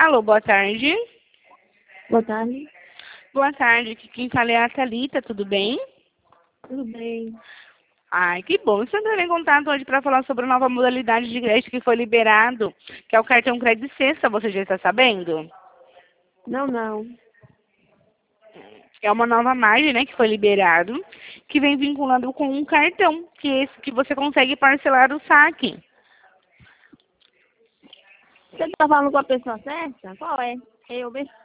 Alô, boa tarde. Boa tarde. Boa tarde, aqui quem fala é a Thalita, tudo bem? Tudo bem? Ai, que bom. Estou entrando em contato hoje para falar sobre a nova modalidade de crédito que foi liberado, que é o cartão Crédito Sexta, você já está sabendo? Não. É uma nova margem, né, que foi liberado, que vem vinculado com um cartão, que é esse que você consegue parcelar o saque. Você tá falando com a pessoa certa? Qual é? Eu mesmo.